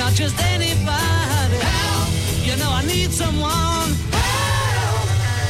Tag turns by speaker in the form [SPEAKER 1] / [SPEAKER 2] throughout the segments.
[SPEAKER 1] not just anybody. Help! You know I need someone. Help!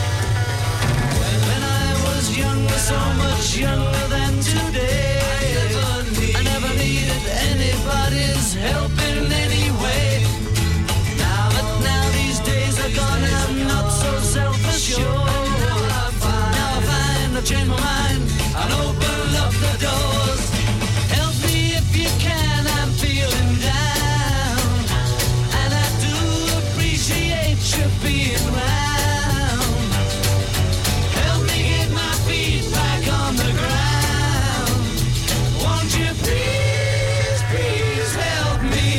[SPEAKER 1] When I was younger, so much younger than today, I never needed anybody's help in any way. Now these days are gone, I'm not so self-assured. Now I find I've changed my mind and open up the doors. Help me if you can, I'm feeling down, and I do appreciate you being round. Help me get my feet back on the ground. Won't you please, please help me?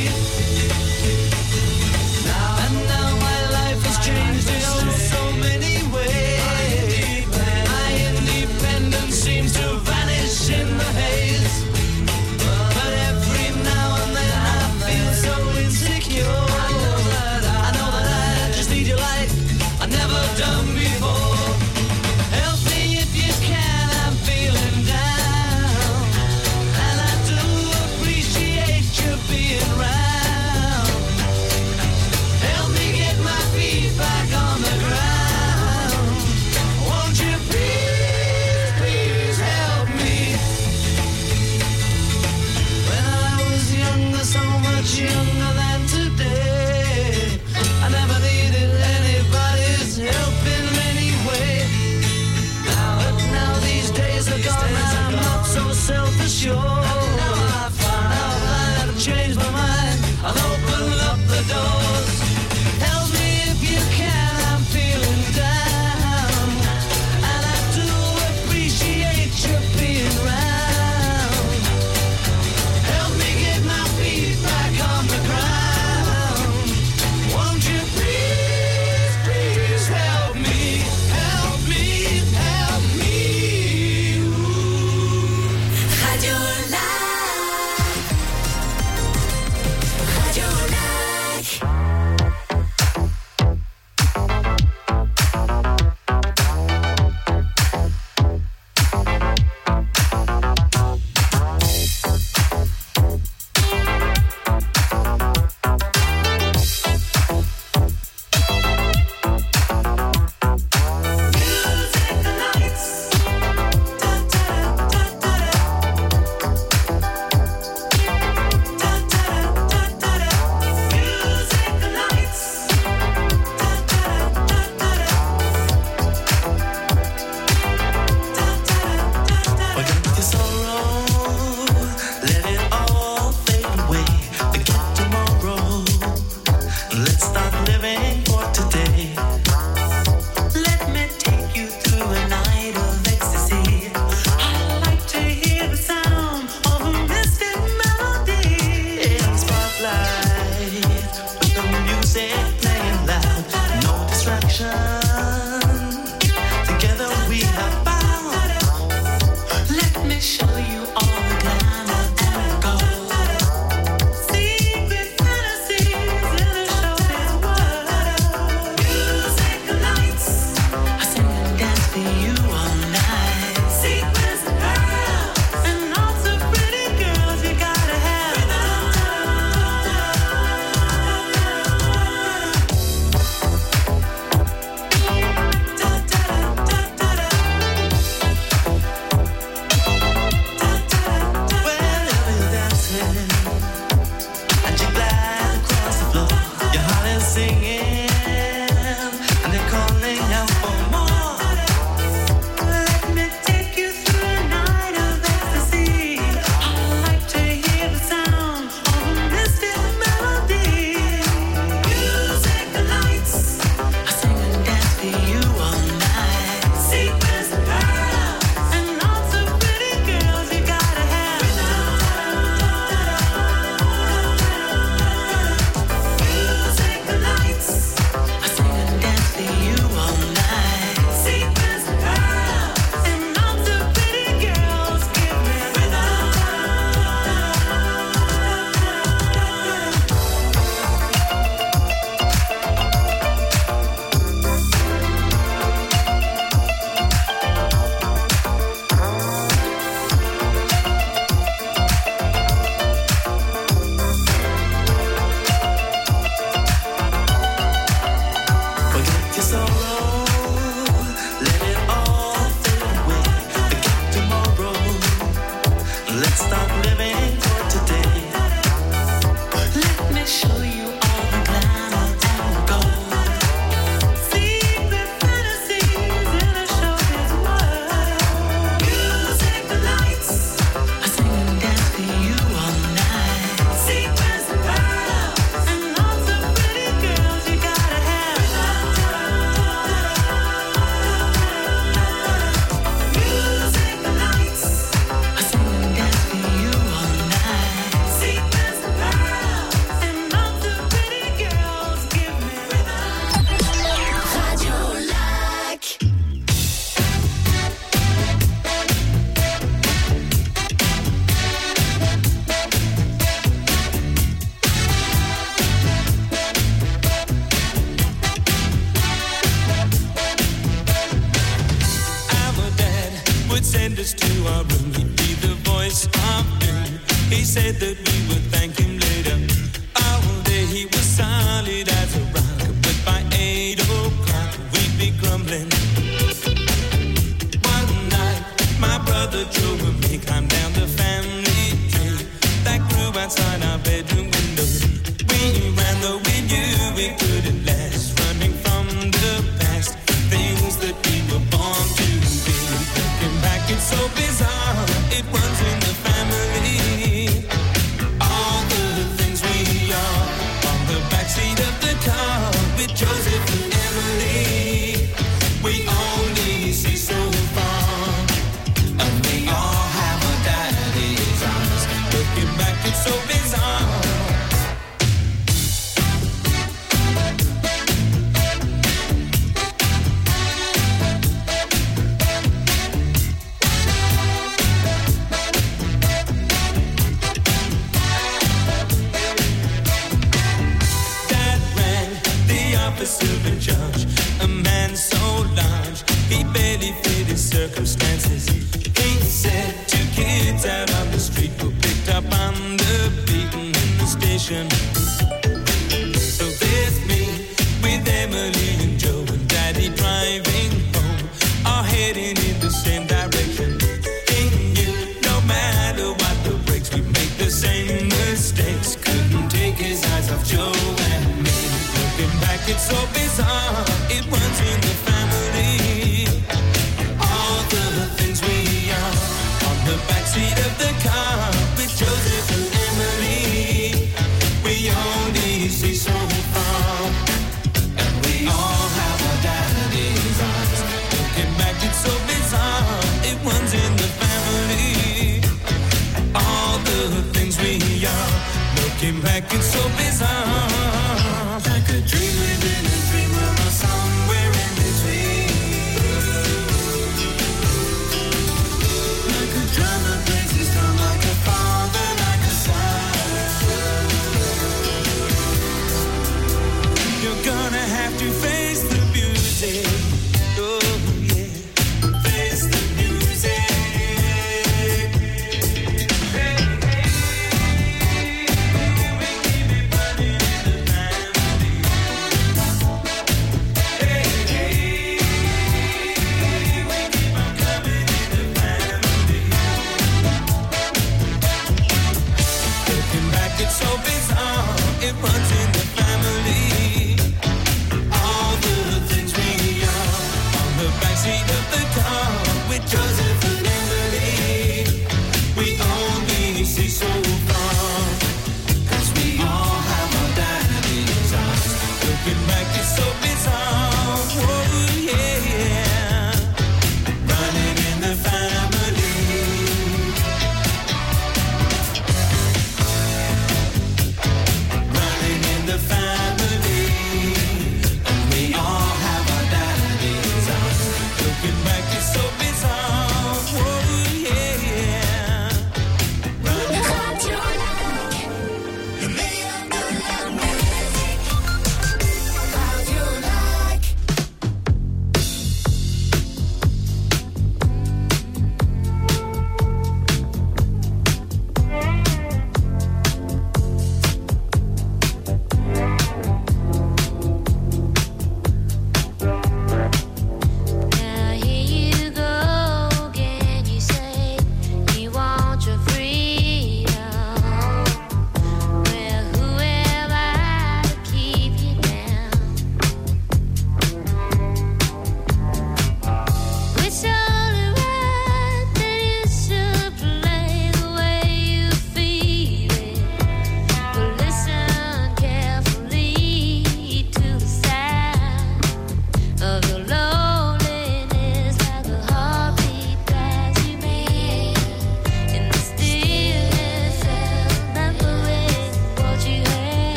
[SPEAKER 1] Now my life has changed in so many ways. My independence seems to vanish in the haze. But every now and then I feel so insecure. I know that I just need you like I've never done before. Help me if you can, I'm feeling down, and I do appreciate you being round. Help me get my feet back on the ground. Won't you please, please help me? When I was younger, so much younger than today, I never needed anybody's help in any way. Now these days are gone, I'm not so self-assured. Now I've changed my mind, I'll open up the doors. Help me if you can, I'm feeling down, and I do appreciate you being round. Help me get my feet back on the ground.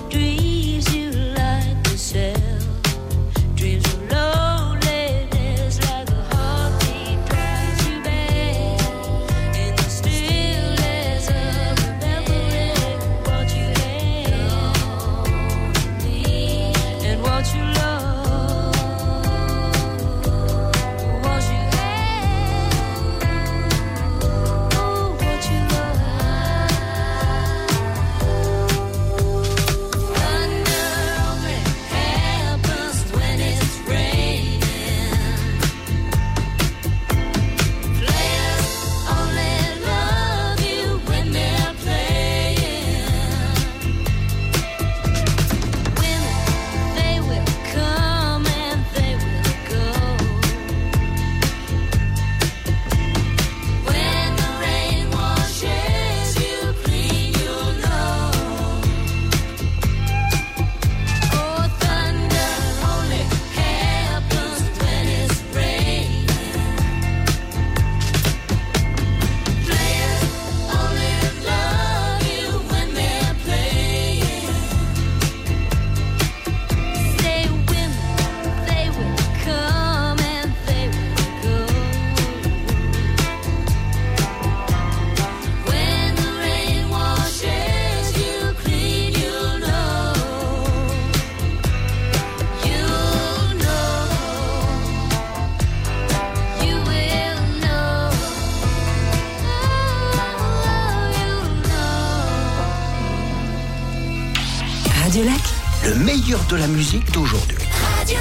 [SPEAKER 2] Radio Lac,
[SPEAKER 3] le meilleur de la musique d'aujourd'hui.
[SPEAKER 2] Radio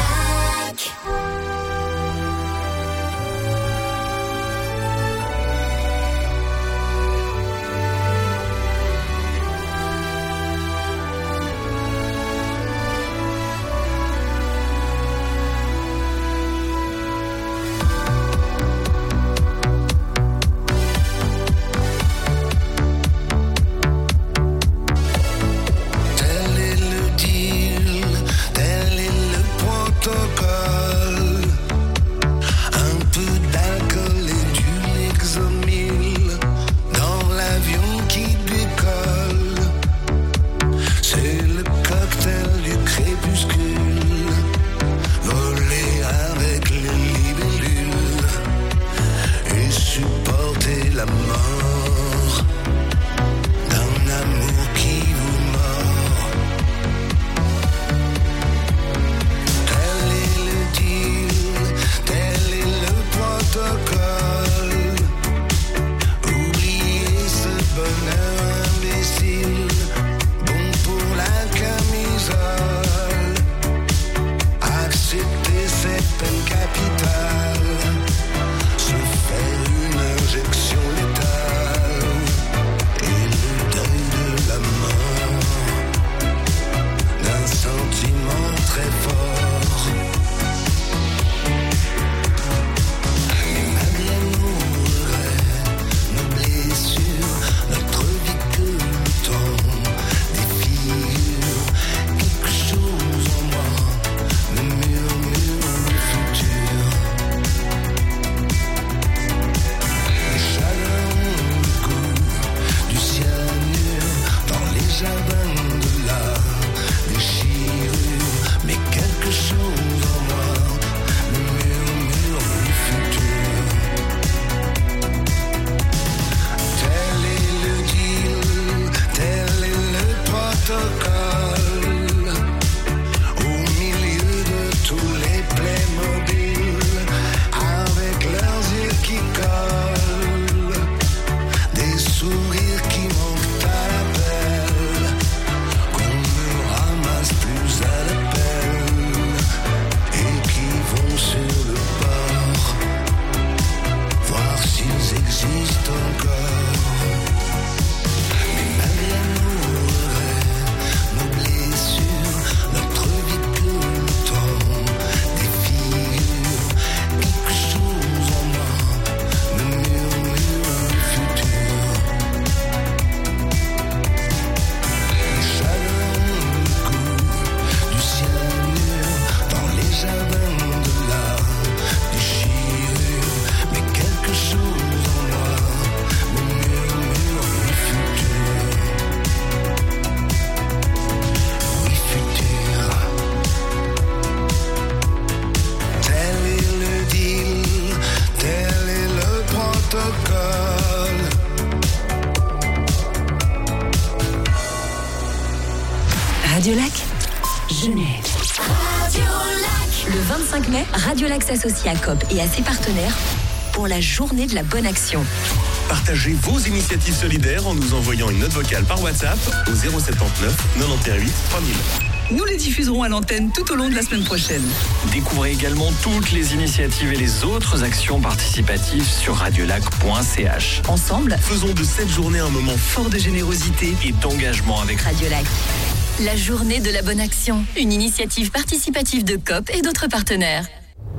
[SPEAKER 2] Lac.
[SPEAKER 4] Tel est le point Radiolac, Genève. Le 25 mai, Radiolac s'associe à COP et à ses partenaires pour la journée de la bonne action.
[SPEAKER 5] Partagez vos initiatives solidaires en nous envoyant une note vocale par WhatsApp au 079 918 3000.
[SPEAKER 6] Nous les diffuserons à l'antenne tout au long de la semaine prochaine.
[SPEAKER 7] Découvrez également toutes les initiatives et les autres actions participatives sur radiolac.ch.
[SPEAKER 4] Ensemble,
[SPEAKER 5] Faisons de cette journée un moment
[SPEAKER 6] Fort de générosité.
[SPEAKER 7] Et d'engagement avec
[SPEAKER 4] Radiolac.
[SPEAKER 8] La journée de la bonne action, une initiative participative de COP et d'autres partenaires.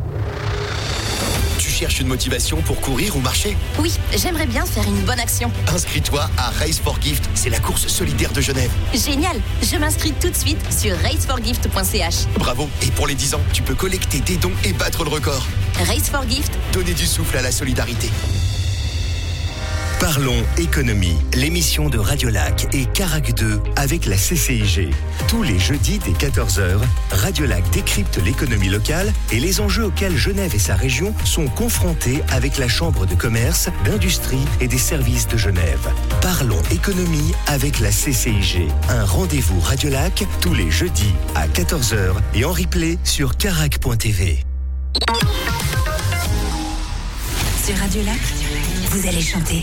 [SPEAKER 9] Tu cherches une motivation pour courir ou marcher?
[SPEAKER 8] Oui, j'aimerais bien faire une bonne action.
[SPEAKER 9] Inscris-toi à Race for Gift, c'est la course solidaire de Genève.
[SPEAKER 8] Génial, je m'inscris tout de suite sur raceforgift.ch.
[SPEAKER 9] Bravo, et pour les 10 ans, tu peux collecter des dons et battre le record.
[SPEAKER 8] Race for Gift.
[SPEAKER 9] Donner du souffle à la solidarité.
[SPEAKER 3] Parlons économie, l'émission de Radiolac et Carac 2 avec la CCIG. Tous les jeudis dès 14h, Radiolac décrypte l'économie locale et les enjeux auxquels Genève et sa région sont confrontés avec la Chambre de commerce, d'industrie et des services de Genève. Parlons économie avec la CCIG. Un rendez-vous Radiolac tous les jeudis à 14h et en replay sur carac.tv.
[SPEAKER 4] Sur Radiolac, vous allez chanter.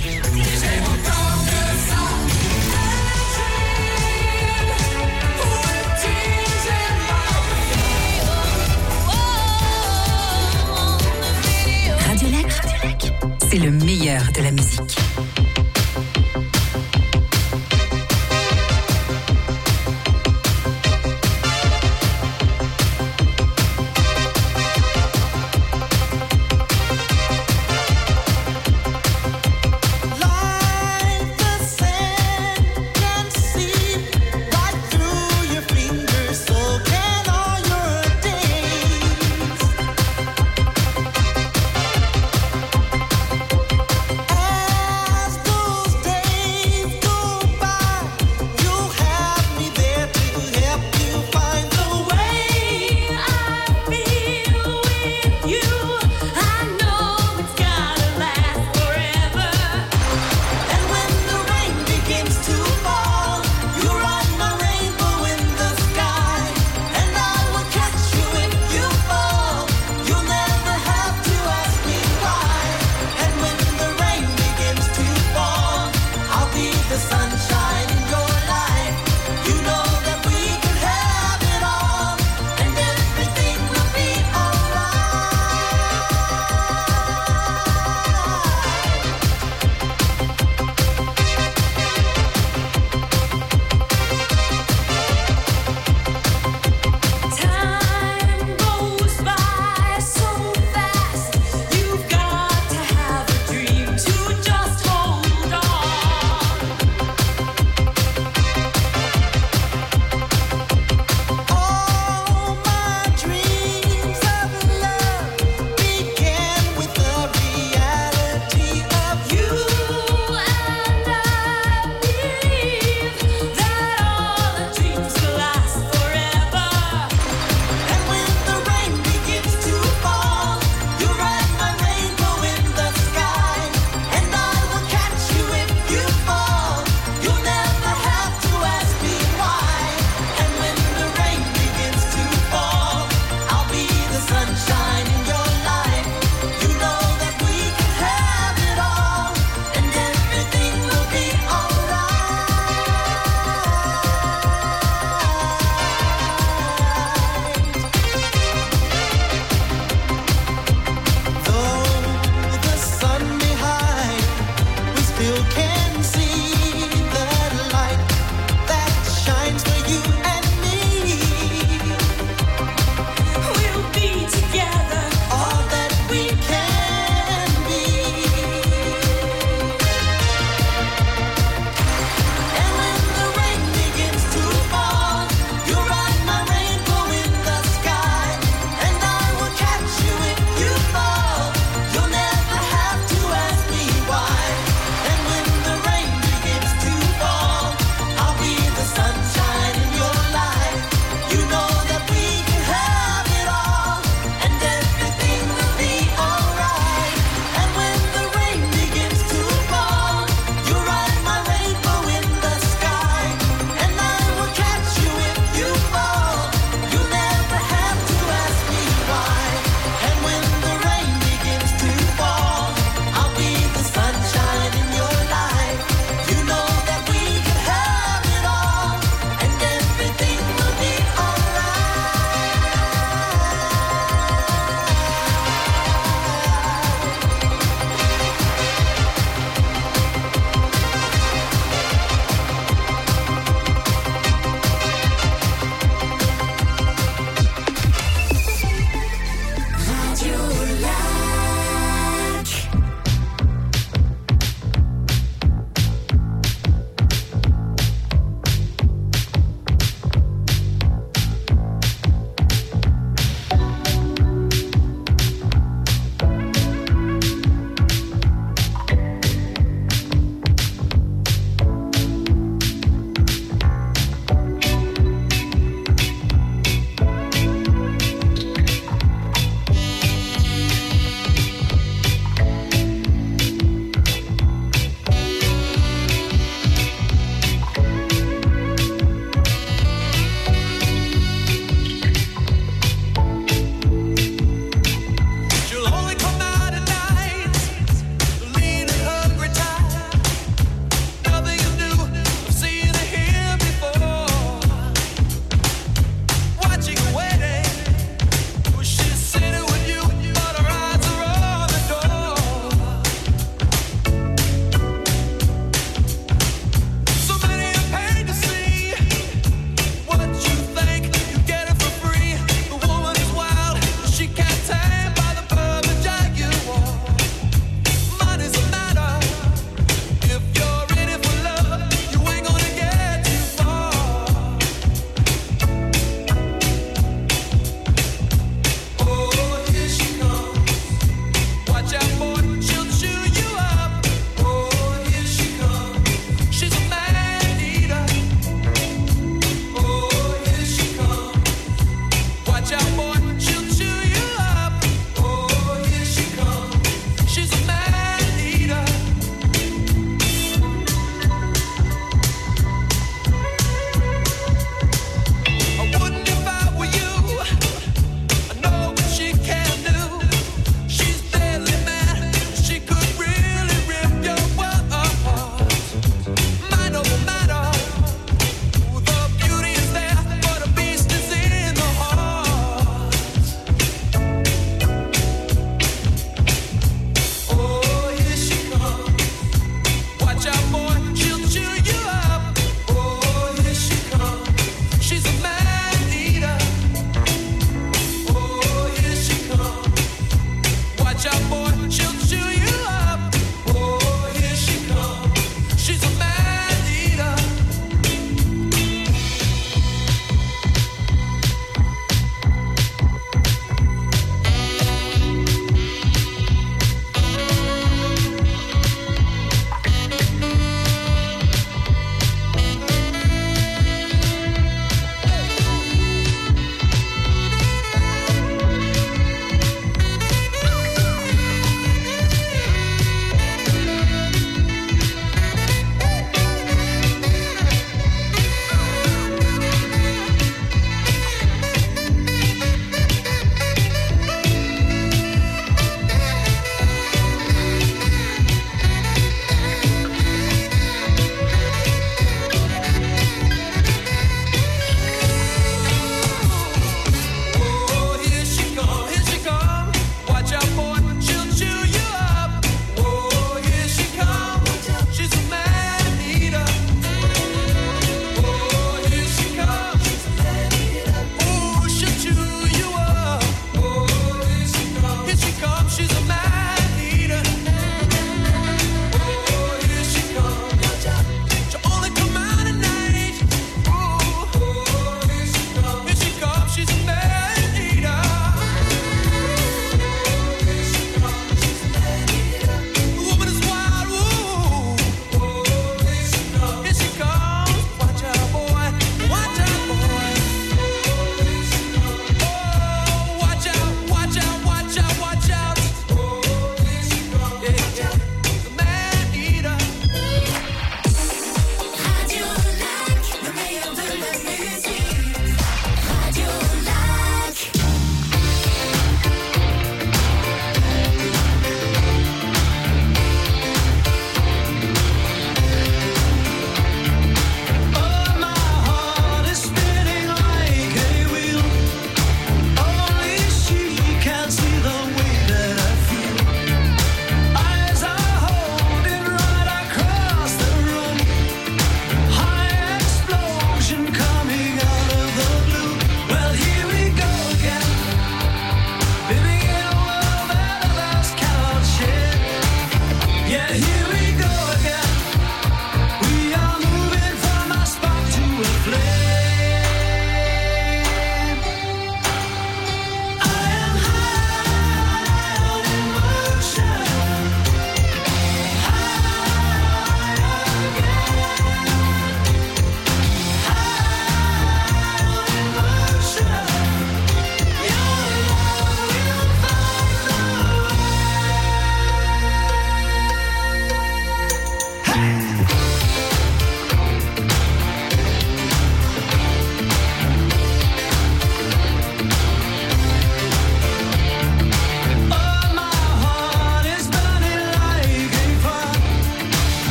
[SPEAKER 4] Radiolac, c'est le meilleur de la musique.
[SPEAKER 1] Oh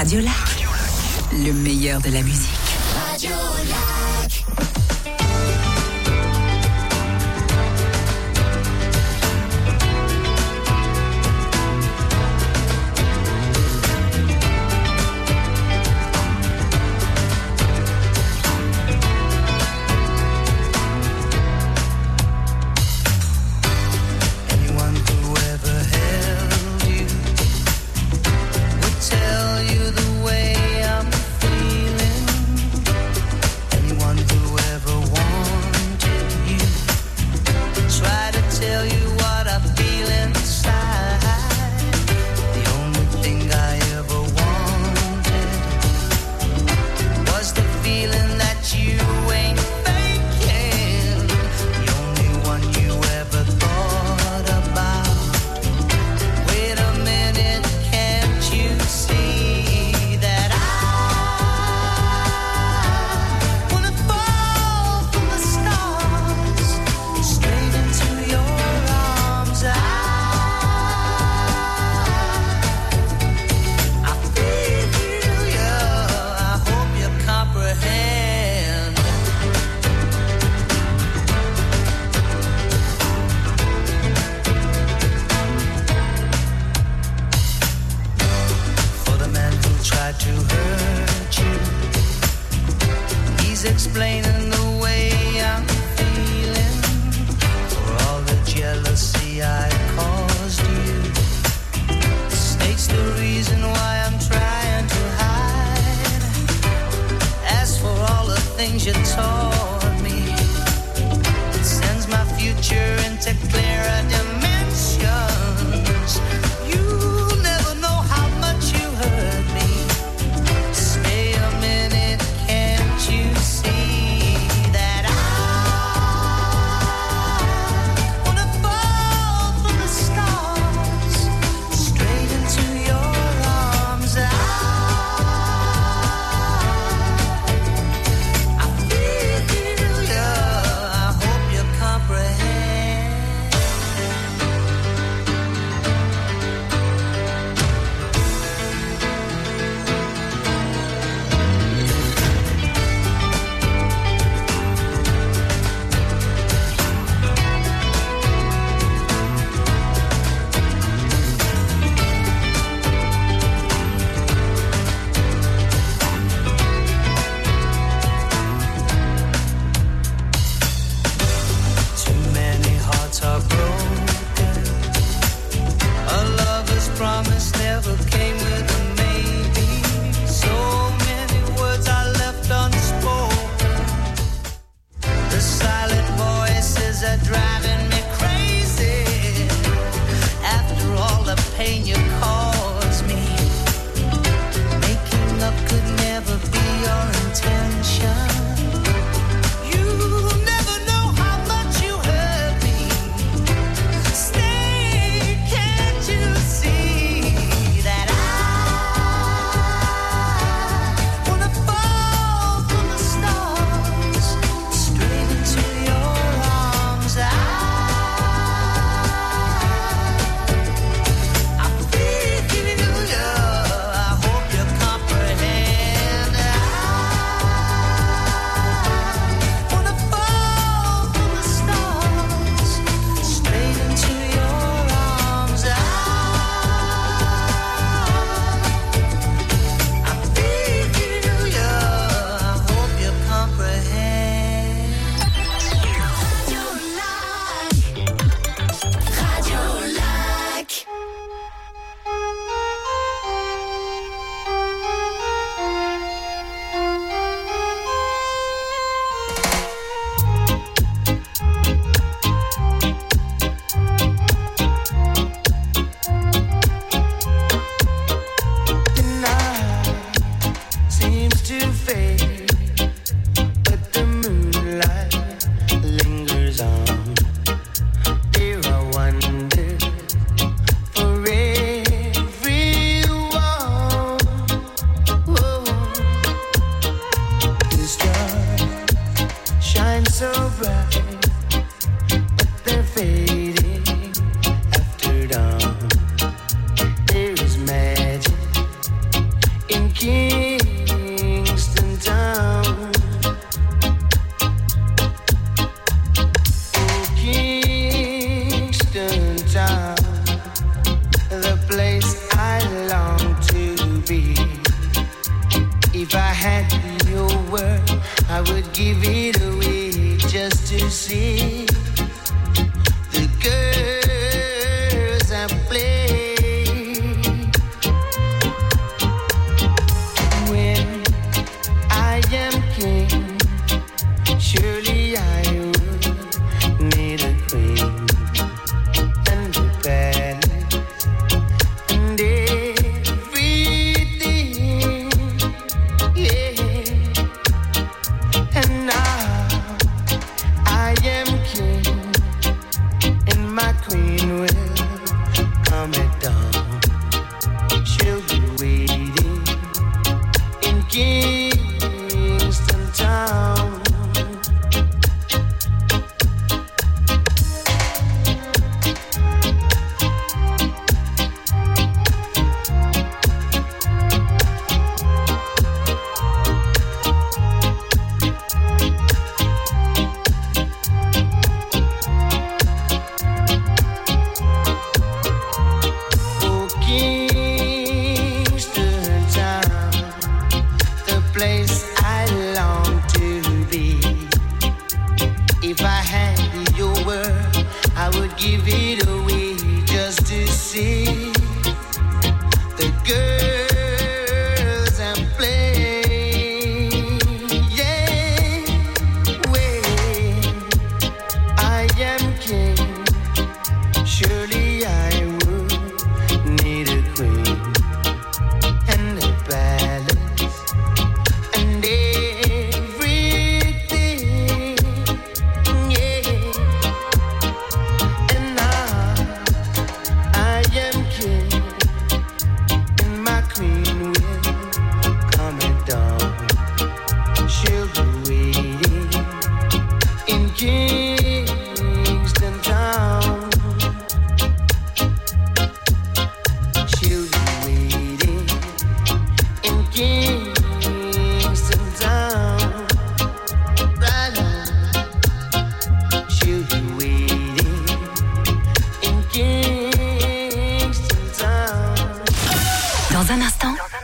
[SPEAKER 4] Radio Lac. Le meilleur de la musique.
[SPEAKER 2] Radio Lac.
[SPEAKER 1] Tell you the way I'm feeling. Anyone who ever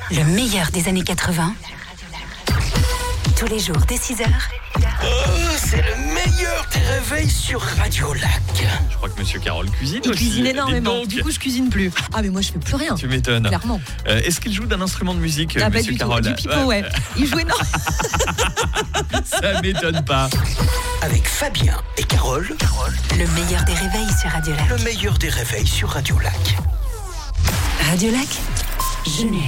[SPEAKER 4] Le meilleur des années 80. Tous les jours dès 6h.
[SPEAKER 9] Oh, c'est le meilleur des réveils sur Radio Lac.
[SPEAKER 7] Je crois que Monsieur Carole cuisine
[SPEAKER 10] Il
[SPEAKER 7] aussi.
[SPEAKER 10] cuisine
[SPEAKER 7] Dis
[SPEAKER 10] énormément.
[SPEAKER 7] donc.
[SPEAKER 10] Du coup, je cuisine plus. Ah, mais moi, je fais plus rien.
[SPEAKER 7] Tu m'étonnes.
[SPEAKER 10] Clairement.
[SPEAKER 7] Est-ce qu'il joue d'un instrument de musique,
[SPEAKER 10] Ah, pas
[SPEAKER 7] Monsieur
[SPEAKER 10] du
[SPEAKER 7] Carole?
[SPEAKER 10] tout. Du pipeau, ouais. Il joue énormément.
[SPEAKER 7] Ça m'étonne pas.
[SPEAKER 9] Avec Fabien et Carole.
[SPEAKER 4] Le meilleur des réveils sur Radio Lac.
[SPEAKER 9] Le meilleur des réveils sur Radio Lac.
[SPEAKER 4] Radio Lac, Genève.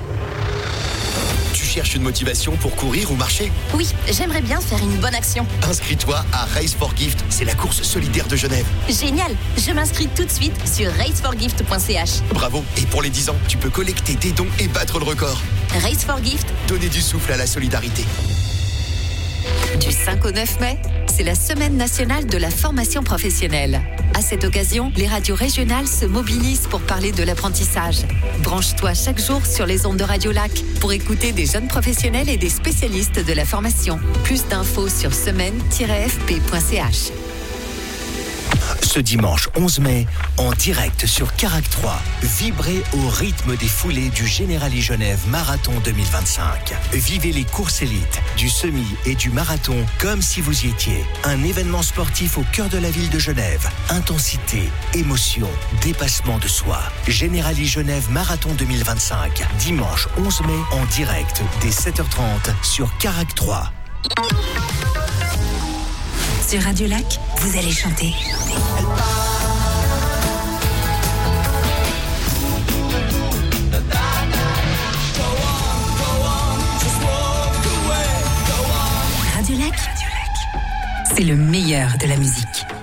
[SPEAKER 9] Tu cherches une motivation pour courir ou marcher?
[SPEAKER 8] Oui, j'aimerais bien faire une bonne action.
[SPEAKER 9] Inscris-toi à Race for Gift, c'est la course solidaire de Genève.
[SPEAKER 8] Génial, je m'inscris tout de suite sur raceforgift.ch.
[SPEAKER 9] Bravo, et pour les 10 ans, tu peux collecter des dons et battre le record.
[SPEAKER 8] Race for Gift,
[SPEAKER 9] Donner du souffle à la solidarité.
[SPEAKER 8] du 5 au 9 mai, c'est la semaine nationale de la formation professionnelle. À cette occasion, les radios régionales se mobilisent pour parler de l'apprentissage. Branche-toi chaque jour sur les ondes de Radio Lac pour écouter des jeunes professionnels et des spécialistes de la formation. Plus d'infos sur semaine-fp.ch.
[SPEAKER 3] Ce dimanche 11 mai, en direct sur Carac 3, vibrez au rythme des foulées du Generali Genève Marathon 2025. Vivez les courses élites, du semi et du marathon comme si vous y étiez. Un événement sportif au cœur de la ville de Genève. Intensité, émotion, dépassement de soi. Generali Genève Marathon 2025. Dimanche 11 mai, en direct dès 7h30 sur Carac 3.
[SPEAKER 4] Sur Radio Lac, vous allez chanter. Radio Lac, c'est le meilleur de la musique.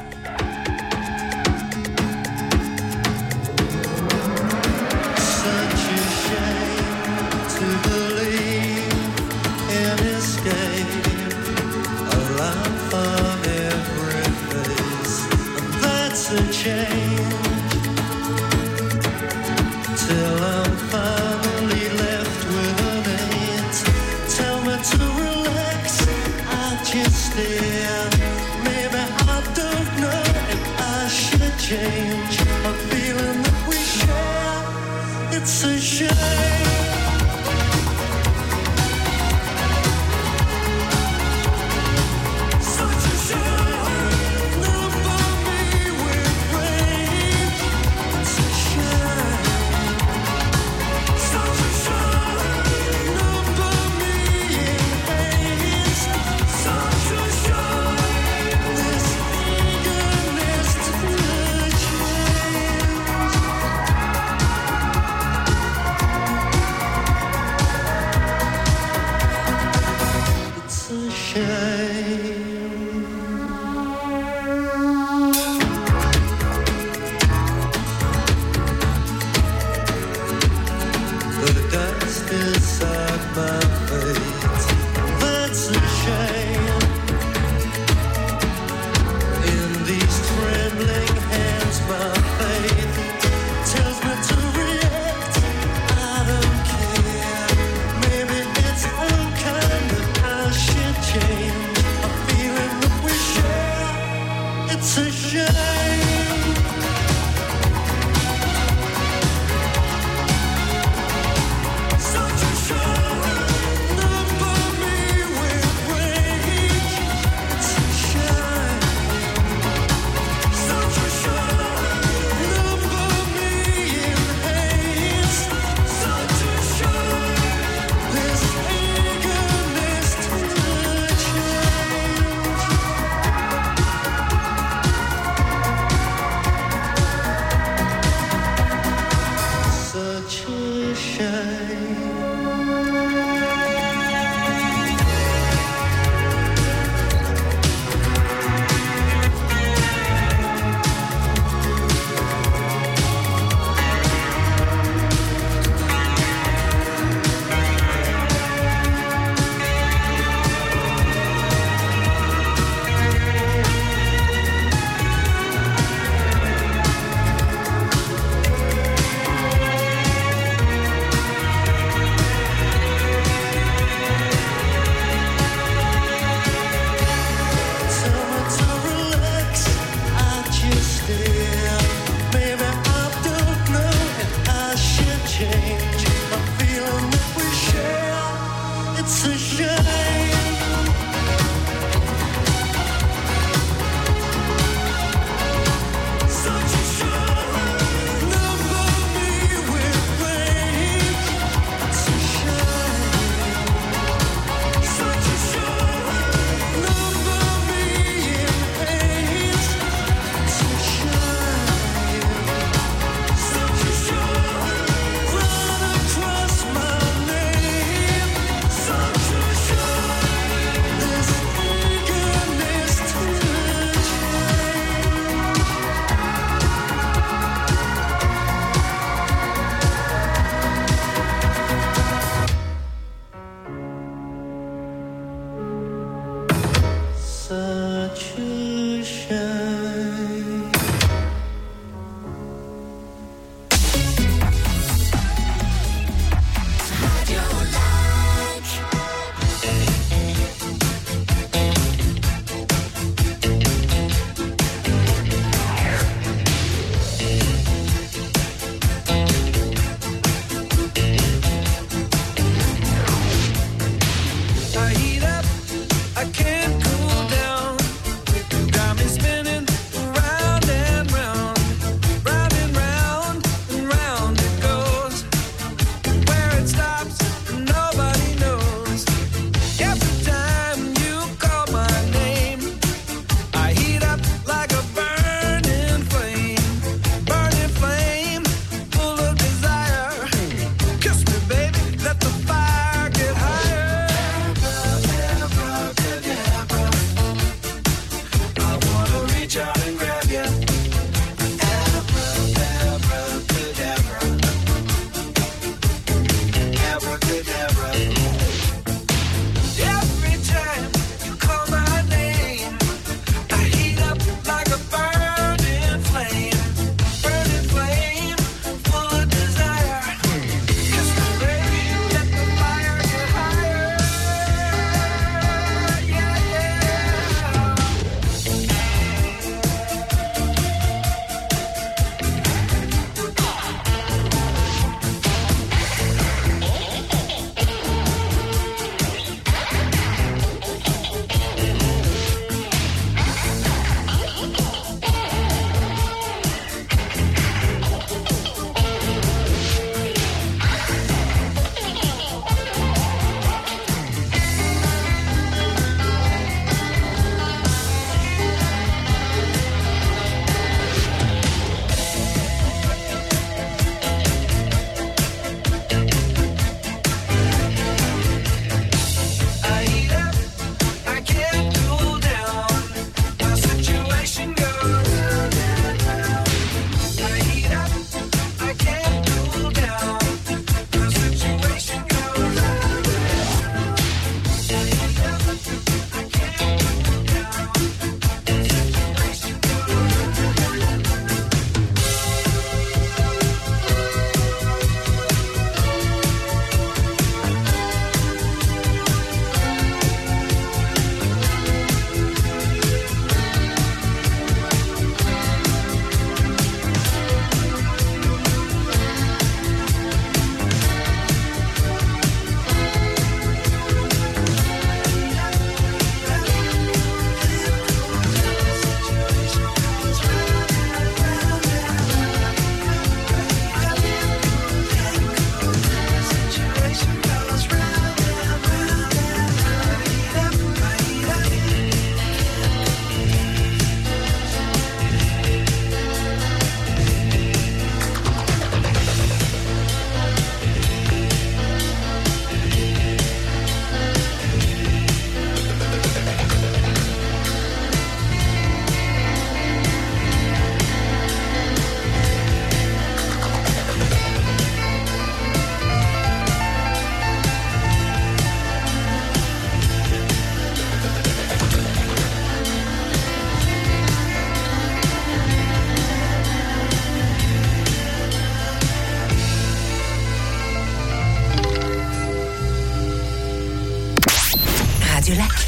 [SPEAKER 1] Change a feeling that we share. It's a shame. Such a shame. Never me with rage. It's a shame.
[SPEAKER 4] Radio Lac.